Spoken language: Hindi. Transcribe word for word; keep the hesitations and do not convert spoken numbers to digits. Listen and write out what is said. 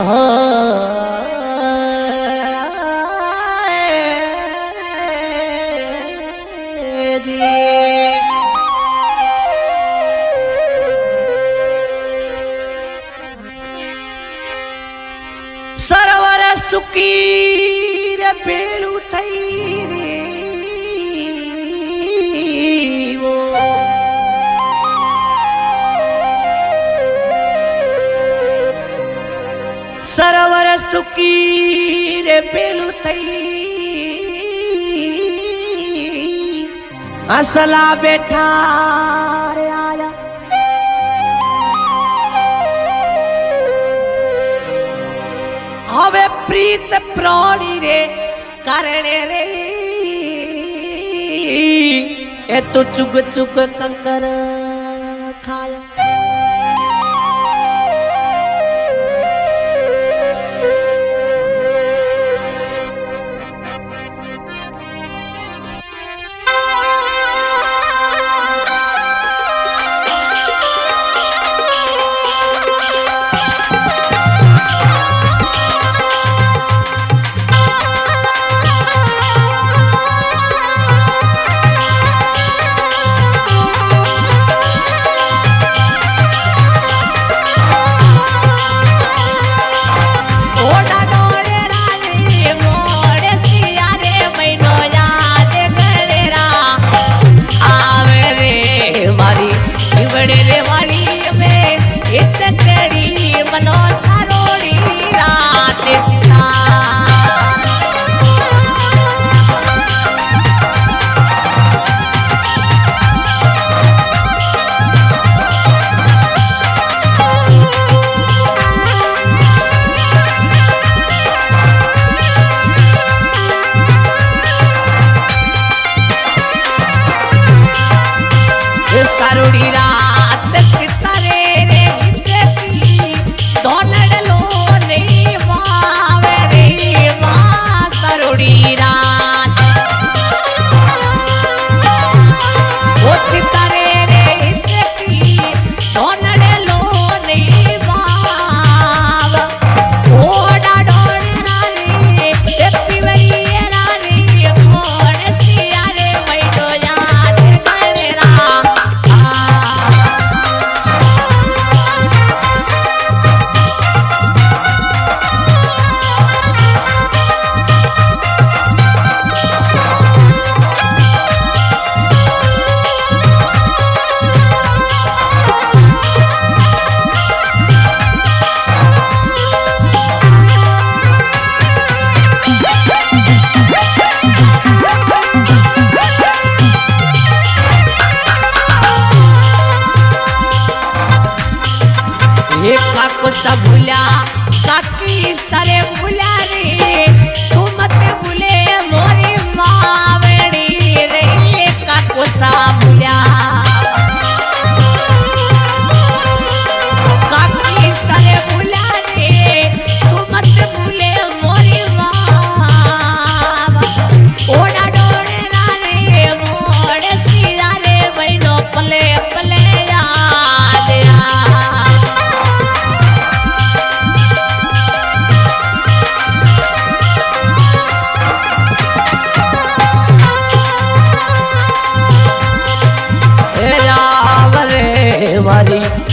सरवर सुकी रे पेलू थई रे वो सरवर सुकी रे पेलू थई असला बैठा रे आया हवे प्रीत प्राणी रे करणे रे ए तो चुग चुग कंकर खाया सारोड़ी रात सितारे रे हिचकी दोनड़ लो ने वावे रे मां सारोड़ी रात ओ सितारे रे हिचकी दोनड़ लो ने वाव ओडा डोड़ा रे पिवरी रे मोड़ सिया रे वैडो याद गणरा काको सब भूला काकी सारे भूला रे तू मत भूले मोरी मावड़ी रे काको सब भूला काकी सारे भूला रे तू मत भूले मोरी माव ओडा डोड़ा रे मोड़ सिया रे बहनो पले पले याद आ वारी